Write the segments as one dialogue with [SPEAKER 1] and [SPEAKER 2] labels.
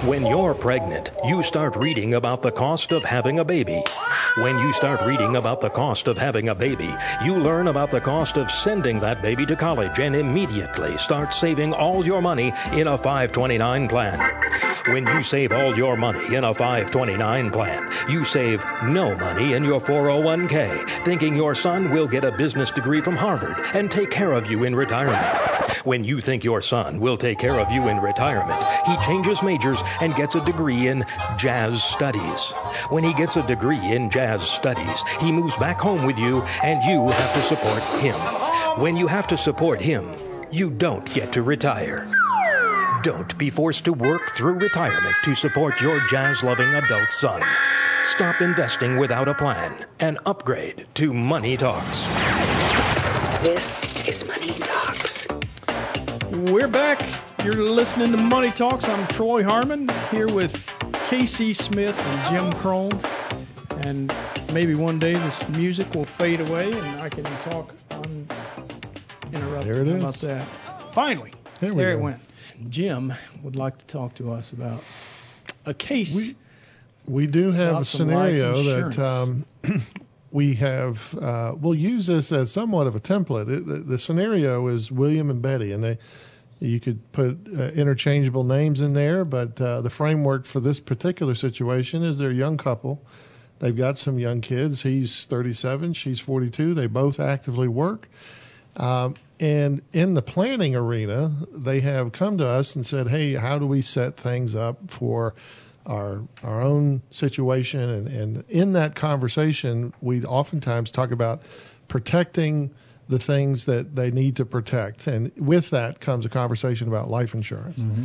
[SPEAKER 1] When you're pregnant, you start reading about the cost of having a baby. When you start reading about the cost of having a baby, you learn about the cost of sending that baby to college and immediately start saving all your money in a 529 plan. When you save all your money in a 529 plan, you save no money in your 401k, thinking your son will get a business degree from Harvard and take care of you in retirement. When you think your son will take care of you in retirement, he changes majors and gets a degree in jazz studies. When he gets a degree in jazz studies, he moves back home with you and you have to support him. When you have to support him, you don't get to retire. Don't be forced to work through retirement to support your jazz-loving adult son. Stop investing without a plan and upgrade to Money Talks.
[SPEAKER 2] This is Money Talks.
[SPEAKER 3] We're back. You're listening to Money Talks. I'm Troy Harmon here with Casey Smith and Jim Crone. And maybe one day this music will fade away and I can talk uninterrupted.
[SPEAKER 4] There it is.
[SPEAKER 3] How about that? Finally, there it went. Jim would like to talk to us about a case.
[SPEAKER 4] We do have a
[SPEAKER 3] some life
[SPEAKER 4] scenario that we have. We'll use this as somewhat of a template. The scenario is William and Betty, and you could put interchangeable names in there, but the framework for this particular situation is they're a young couple. They've got some young kids. He's 37, she's 42. They both actively work. And in the planning arena, they have come to us and said, hey, how do we set things up for our own situation? And in that conversation, we oftentimes talk about protecting the things that they need to protect. And with that comes a conversation about life insurance. Mm-hmm.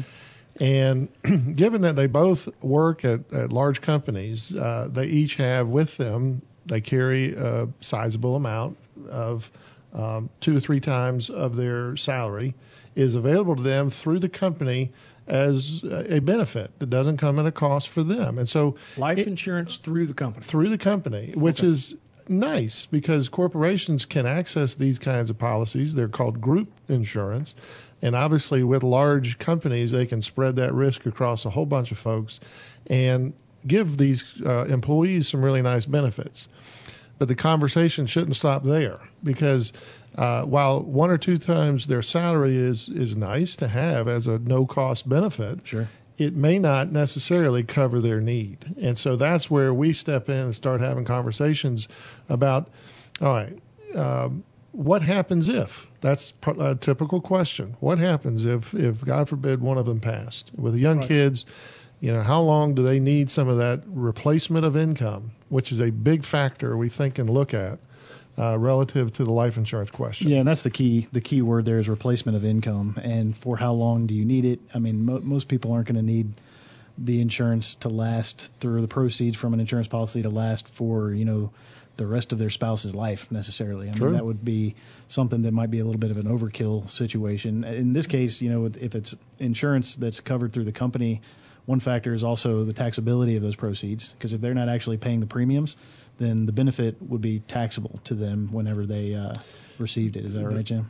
[SPEAKER 4] And given that they both work at large companies, they each have with them, they carry a sizable amount of 2 or 3 times of their salary is available to them through the company as a benefit that doesn't come at a cost for them. And so
[SPEAKER 3] life insurance through the company,
[SPEAKER 4] which is nice because corporations can access these kinds of policies. They're called group insurance. And obviously with large companies, they can spread that risk across a whole bunch of folks and give these employees some really nice benefits. But the conversation shouldn't stop there because while 1 or 2 times their salary is nice to have as a no-cost benefit,
[SPEAKER 3] sure,
[SPEAKER 4] it may not necessarily cover their need. And so that's where we step in and start having conversations about, all right, what happens if? That's a typical question. What happens if God forbid, one of them passed? With the young kids, how long do they need some of that replacement of income, which is a big factor we think and look at relative to the life insurance question.
[SPEAKER 5] Yeah, and that's the key. The key word there is replacement of income. And for how long do you need it? I mean, most people aren't going to need the insurance to last through the proceeds from an insurance policy to last for, the rest of their spouse's life necessarily. I mean, that would be something that might be a little bit of an overkill situation. In this case, if it's insurance that's covered through the company, one factor is also the taxability of those proceeds, because if they're not actually paying the premiums, then the benefit would be taxable to them whenever they received it. Is that right, Jim?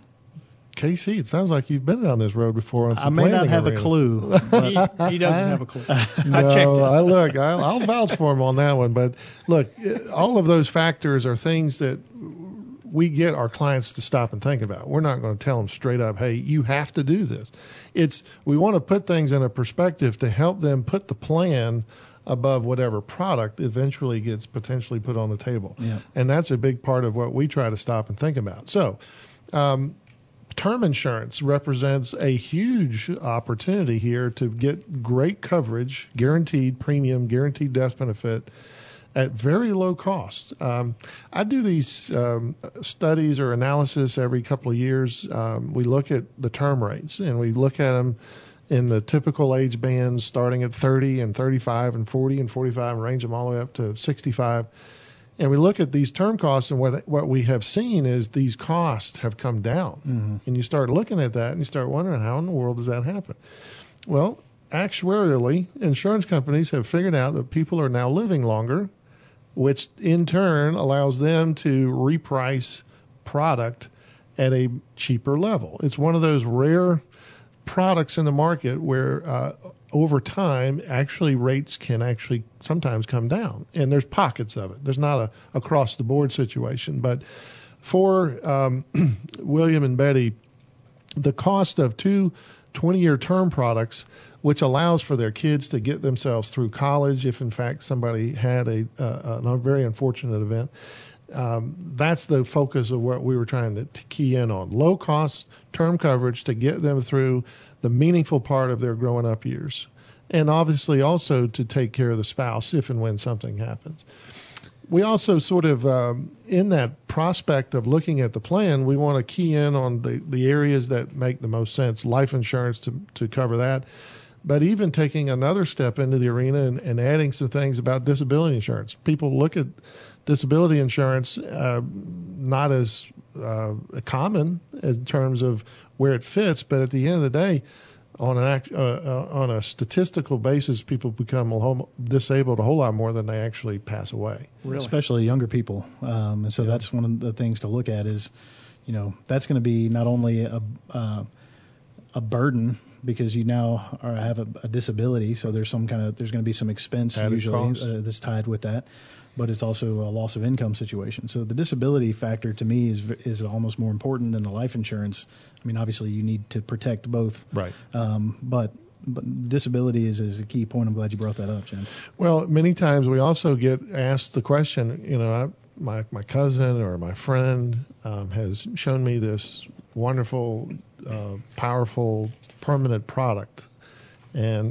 [SPEAKER 4] KC, it sounds like you've been down this road before. On some
[SPEAKER 5] I may not have
[SPEAKER 4] arena.
[SPEAKER 5] A clue.
[SPEAKER 3] He doesn't have a clue.
[SPEAKER 4] No,
[SPEAKER 3] I checked it.
[SPEAKER 4] I'll vouch for him on that one. But look, all of those factors are things that we get our clients to stop and think about. We're not going to tell them straight up, hey, you have to do this. We want to put things in a perspective to help them put the plan above whatever product eventually gets potentially put on the table.
[SPEAKER 5] Yeah.
[SPEAKER 4] And that's a big part of what we try to stop and think about. So, term insurance represents a huge opportunity here to get great coverage, guaranteed premium, guaranteed death benefit at very low cost. I do these studies or analysis every couple of years. We look at the term rates, and we look at them in the typical age bands starting at 30 and 35 and 40 and 45 and range them all the way up to 65. And we look at these term costs, and what we have seen is these costs have come down. Mm-hmm. And you start looking at that and you start wondering, how in the world does that happen? Well, actuarially, insurance companies have figured out that people are now living longer, which in turn allows them to reprice product at a cheaper level. It's one of those rare products in the market where over time actually rates can actually sometimes come down, and there's pockets of it. There's not a across the board situation, but for William and Betty, the cost of two 20-year term products, which allows for their kids to get themselves through college if in fact somebody had a very unfortunate event. That's the focus of what we were trying to key in on. Low cost term coverage to get them through the meaningful part of their growing up years. And obviously also to take care of the spouse if and when something happens. We also sort of, in that prospect of looking at the plan, we want to key in on the areas that make the most sense. Life insurance to cover that. But even taking another step into the arena and adding some things about disability insurance. People look at disability insurance not as common in terms of where it fits, but at the end of the day, on a statistical basis, people become disabled a whole lot more than they actually pass away.
[SPEAKER 5] Really? Especially younger people. And so that's one of the things to look at is, that's going to be not only a burden because you now have a disability, so there's going to be some expense usually that's tied with that, but it's also a loss of income situation. So the disability factor to me is almost more important than the life insurance. I mean, obviously you need to protect both,
[SPEAKER 4] right?
[SPEAKER 5] But disability is a key point. I'm glad you brought that up, Jim.
[SPEAKER 4] Well, many times we also get asked the question, my cousin or my friend has shown me this wonderful, powerful, permanent product. And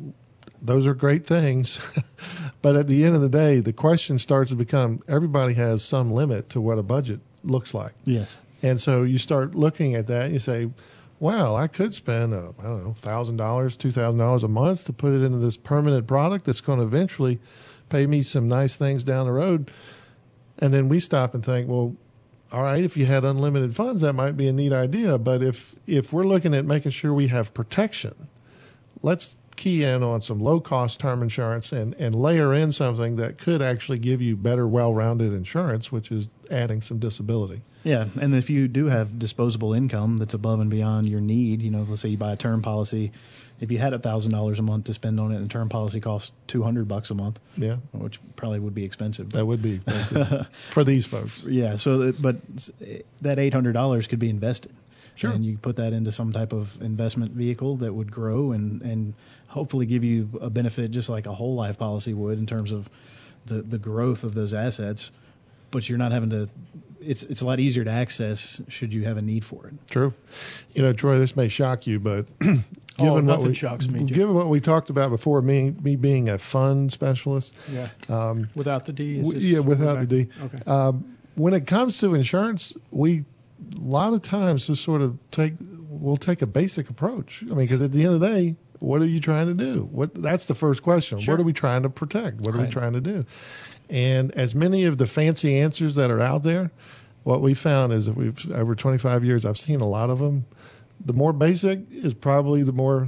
[SPEAKER 4] those are great things. But at the end of the day, the question starts to become everybody has some limit to what a budget looks like.
[SPEAKER 5] Yes.
[SPEAKER 4] And so you start looking at that and you say, well, I could spend, $1,000, $2,000 a month to put it into this permanent product that's going to eventually pay me some nice things down the road. And then we stop and think, well, all right, if you had unlimited funds, that might be a neat idea. But if we're looking at making sure we have protection, let's key in on some low-cost term insurance and layer in something that could actually give you better, well-rounded insurance, which is adding some disability.
[SPEAKER 5] Yeah, and if you do have disposable income that's above and beyond your need, let's say you buy a term policy, if you had $1,000 a month to spend on it, and the term policy costs $200 a month,
[SPEAKER 4] yeah,
[SPEAKER 5] which probably would be expensive.
[SPEAKER 4] That would be expensive for these folks.
[SPEAKER 5] Yeah, but that $800 could be invested.
[SPEAKER 4] Sure.
[SPEAKER 5] And you put that into some type of investment vehicle that would grow and hopefully give you a benefit just like a whole life policy would in terms of the growth of those assets. But you're not having to it's a lot easier to access should you have a need for it.
[SPEAKER 4] True. Troy, this may shock you, but
[SPEAKER 3] nothing shocks me.
[SPEAKER 4] Given what we talked about before, me being a fund specialist.
[SPEAKER 3] Yeah. Without the D?
[SPEAKER 4] Without the D.
[SPEAKER 3] Okay.
[SPEAKER 4] When it comes to insurance, we a lot of times just sort of we'll take a basic approach. I mean, because at the end of the day, what are you trying to do? That's the first question.
[SPEAKER 3] Sure.
[SPEAKER 4] What are we trying to protect? What are we trying to do? And as many of the fancy answers that are out there, what we found is that over 25 years, I've seen a lot of them. The more basic is probably the more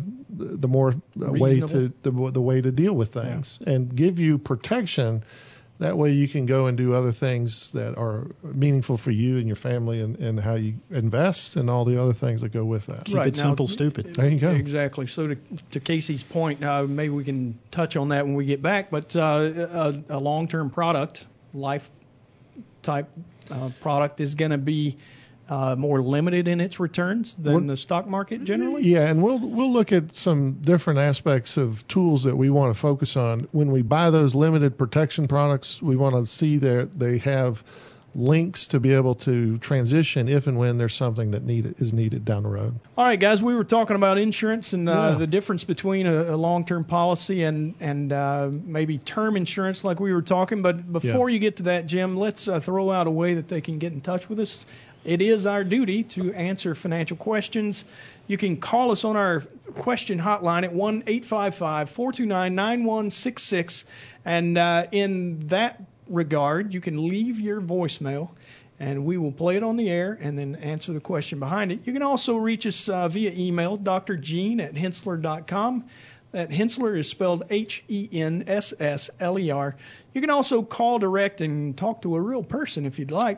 [SPEAKER 4] way to deal with things and give you protection. That way you can go and do other things that are meaningful for you and your family and how you invest and all the other things that go with that.
[SPEAKER 5] Keep it simple, stupid.
[SPEAKER 4] There you go.
[SPEAKER 3] Exactly. So to Casey's point, maybe we can touch on that when we get back, but a long-term product, life-type product is going to be more limited in its returns than the stock market generally?
[SPEAKER 4] Yeah, and we'll look at some different aspects of tools that we want to focus on. When we buy those limited protection products, we want to see that they have links to be able to transition if and when there's something that is needed down the road.
[SPEAKER 3] All right, guys, we were talking about insurance and the difference between a long-term policy and maybe term insurance like we were talking. But before you get to that, Jim, let's throw out a way that they can get in touch with us. It is our duty to answer financial questions. You can call us on our question hotline at 1-855-429-9166. And in that regard, you can leave your voicemail, and we will play it on the air and then answer the question behind it. You can also reach us via email, drgene@hensler.com. That Hensler is spelled Hensssler. You can also call direct and talk to a real person if you'd like.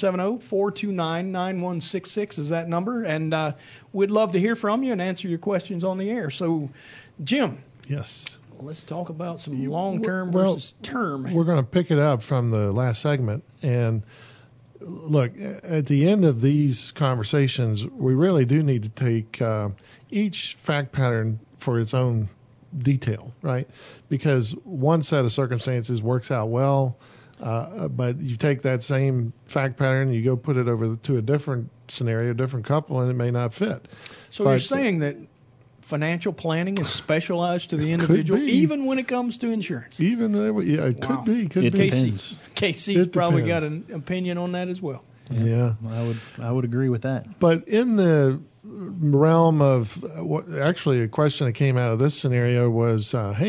[SPEAKER 3] 770-429-9166 is that number. And we'd love to hear from you and answer your questions on the air. So, Jim.
[SPEAKER 4] Yes.
[SPEAKER 3] Let's talk about some long-term versus term.
[SPEAKER 4] We're going to pick it up from the last segment. And look, at the end of these conversations, we really do need to take each fact pattern for its own detail, right? Because one set of circumstances works out well, but you take that same fact pattern, you go put it over to a different scenario, a different couple, and it may not fit.
[SPEAKER 3] So you're saying that financial planning is specialized to the individual, even when it comes to insurance?
[SPEAKER 4] Even, it could be.
[SPEAKER 5] It depends.
[SPEAKER 3] Casey's probably got an opinion on that as well.
[SPEAKER 4] Yeah.
[SPEAKER 5] I would agree with that.
[SPEAKER 4] But in the realm of actually a question that came out of this scenario was,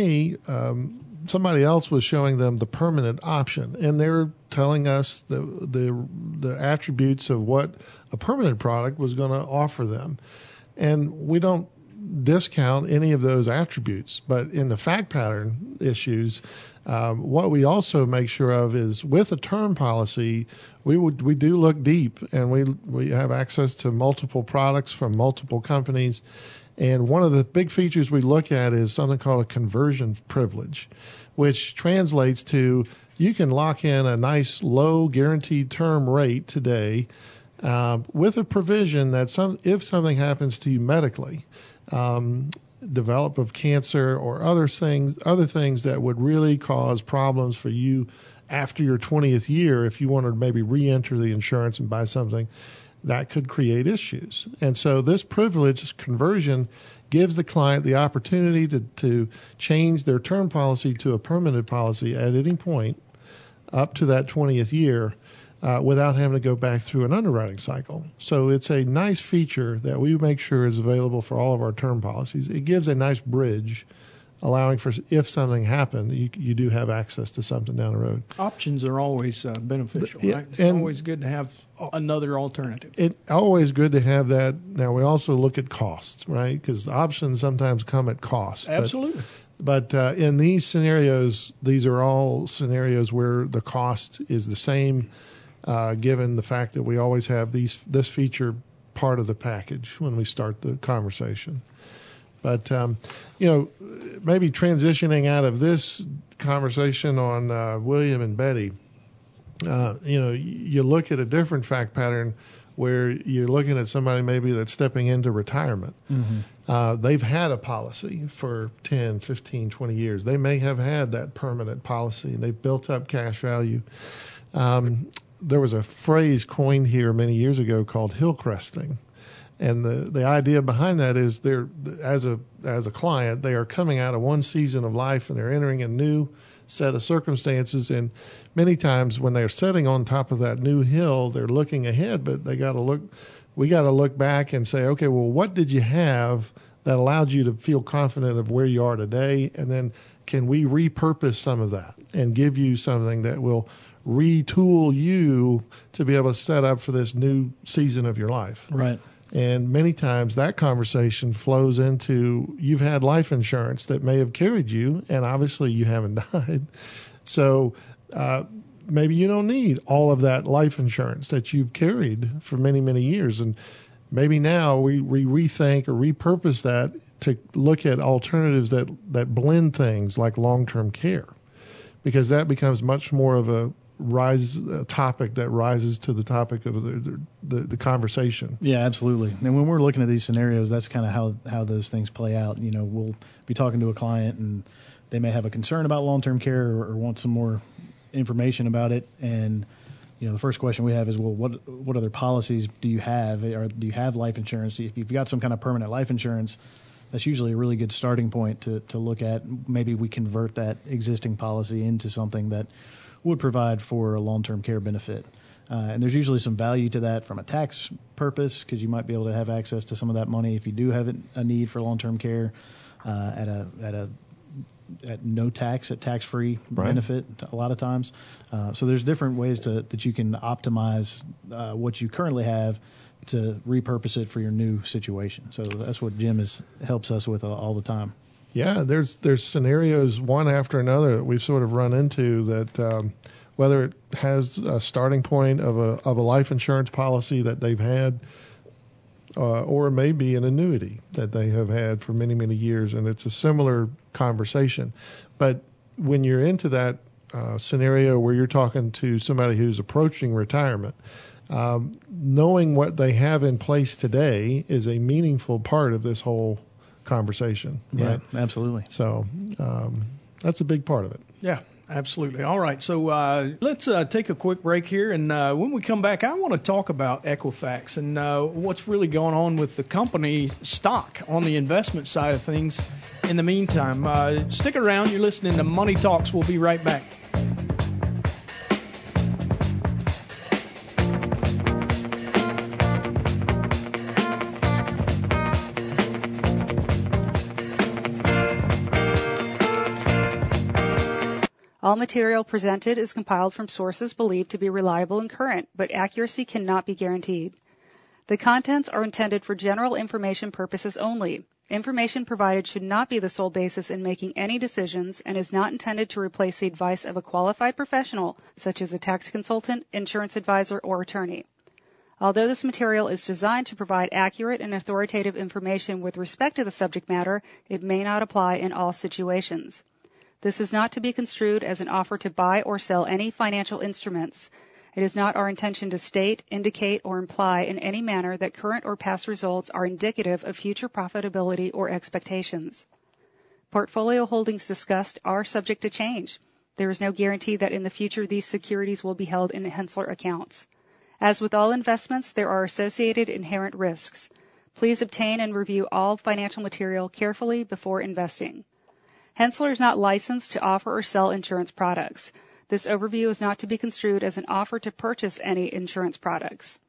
[SPEAKER 4] somebody else was showing them the permanent option, and they're telling us the attributes of what a permanent product was going to offer them. And we don't discount any of those attributes, but in the fact pattern issues, what we also make sure of is with a term policy, we do look deep, and we have access to multiple products from multiple companies. And one of the big features we look at is something called a conversion privilege, which translates to you can lock in a nice low guaranteed term rate today with a provision that if something happens to you medically, develop of cancer or other things that would really cause problems for you after your 20th year, if you wanted to maybe re-enter the insurance and buy something, that could create issues. And so this privilege conversion gives the client the opportunity to change their term policy to a permanent policy at any point up to that 20th year without having to go back through an underwriting cycle. So it's a nice feature that we make sure is available for all of our term policies. It gives a nice bridge, allowing for if something happened, you do have access to something down the road.
[SPEAKER 3] Options are always beneficial, right? It's always good to have another alternative. It's
[SPEAKER 4] always good to have that. Now, we also look at costs, right? Because options sometimes come at cost.
[SPEAKER 3] Absolutely.
[SPEAKER 4] But in these scenarios, these are all scenarios where the cost is the same, given the fact that we always have this feature part of the package when we start the conversation. But, maybe transitioning out of this conversation on William and Betty, you look at a different fact pattern where you're looking at somebody maybe that's stepping into retirement. Mm-hmm. They've had a policy for 10, 15, 20 years. They may have had that permanent policy, and they've built up cash value. There was a phrase coined here many years ago called hillcresting. And the idea behind that is they're as a client, they are coming out of one season of life and they're entering a new set of circumstances. And many times when they're sitting on top of that new hill, they're looking ahead, but we got to look back and say, okay, well, what did you have that allowed you to feel confident of where you are today? And then can we repurpose some of that and give you something that will retool you to be able to set up for this new season of your life?
[SPEAKER 5] Right.
[SPEAKER 4] And many times that conversation flows into you've had life insurance that may have carried you, and obviously you haven't died. So maybe you don't need all of that life insurance that you've carried for many, many years. And maybe now we rethink or repurpose that to look at alternatives that blend things like long-term care, because that becomes much more of a topic that rises to the topic of the conversation.
[SPEAKER 5] Yeah, absolutely. And when we're looking at these scenarios, that's kind of how those things play out. We'll be talking to a client and they may have a concern about long-term care or want some more information about it. And the first question we have is, well, what other policies do you have? Or do you have life insurance? If you've got some kind of permanent life insurance, that's usually a really good starting point to look at. Maybe we convert that existing policy into something that would provide for a long-term care benefit. And there's usually some value to that from a tax purpose, because you might be able to have access to some of that money if you do have a need for long-term care at no tax, at tax-free benefit a lot of times. So there's different ways that you can optimize what you currently have to repurpose it for your new situation. So that's what Jim helps us with all the time.
[SPEAKER 4] Yeah, there's scenarios one after another that we've sort of run into that whether it has a starting point of a life insurance policy that they've had, or maybe an annuity that they have had for many, many years, and it's a similar conversation. But when you're into that scenario where you're talking to somebody who's approaching retirement, knowing what they have in place today is a meaningful part of this whole conversation. Right?
[SPEAKER 5] Yeah, absolutely.
[SPEAKER 4] So that's a big part of it.
[SPEAKER 3] Yeah, absolutely. All right, so let's take a quick break here, and when we come back, I want to talk about Equifax and what's really going on with the company stock on the investment side of things. In the meantime, stick around. You're listening to Money Talks. We'll be right back.
[SPEAKER 6] All material presented is compiled from sources believed to be reliable and current, but accuracy cannot be guaranteed. The contents are intended for general information purposes only. Information provided should not be the sole basis in making any decisions and is not intended to replace the advice of a qualified professional, such as a tax consultant, insurance advisor, or attorney. Although this material is designed to provide accurate and authoritative information with respect to the subject matter, it may not apply in all situations. This is not to be construed as an offer to buy or sell any financial instruments. It is not our intention to state, indicate, or imply in any manner that current or past results are indicative of future profitability or expectations. Portfolio holdings discussed are subject to change. There is no guarantee that in the future these securities will be held in Henssler accounts. As with all investments, there are associated inherent risks. Please obtain and review all financial material carefully before investing. Henssler is not licensed to offer or sell insurance products. This overview is not to be construed as an offer to purchase any insurance products.